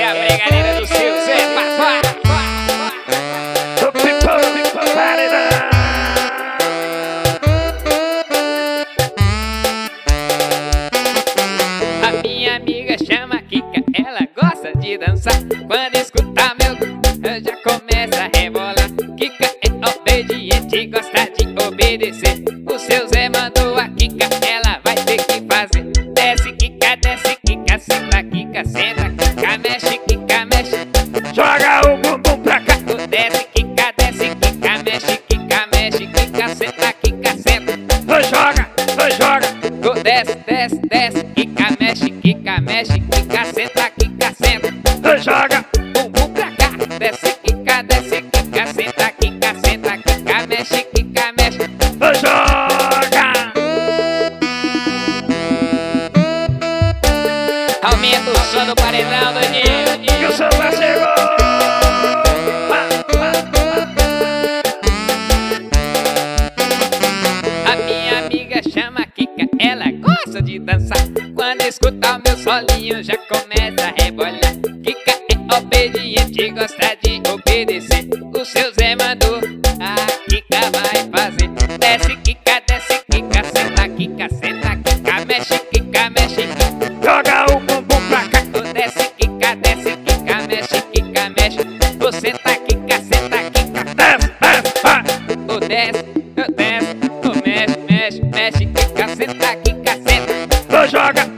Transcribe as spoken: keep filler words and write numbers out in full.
a brigadeira do seu Zé Papá. A minha amiga chama Kika, ela gosta de dançar. Quando escuta meu, eu já começa a rebolar. Kika é obediente, gosta de obedecer. O seu Zé mandou a Kika, ela vai ter que fazer. Desce, Kika, desce, Kika, senta, Kika, senta, Kika, mexe, Kika, mexe. Joga o bumbum pra cá. Desce, Kika, desce, Kika, mexe, Kika, mexe, Kika, senta, Kika, senta. Joga, joga. Desce, desce, desce, Kika, mexe, Kika, mexe, Kika, senta, Kika, senta. Joga. Bumbum pra cá. Desce, Kika, desce, Kika, senta, Kika, senta, Kika, mexe, Kika, mexe. Joga. Aumenta o som do paredão, doidinho. Que o samba chegou. A minha amiga chama Kika, ela gosta de dançar. Quando escuta o meu solinho já começa a rebolar. Kika é obediente, gosta de obedecer. O seu Zé mandou, a Kika vai fazer. Desce, Kika, desce, Kika, senta, Kika, senta, Kika, mexe, Kika, mexe. Joga o bumbum pra cá. Desce, Kika, desce, Kika, mexe, Kika, mexe. O senta, Kika, senta, Kika. Desce, desce, vai. O desce, o desce, o mexe, mexe, mexe, Kika, senta, Kika, senta. Joga.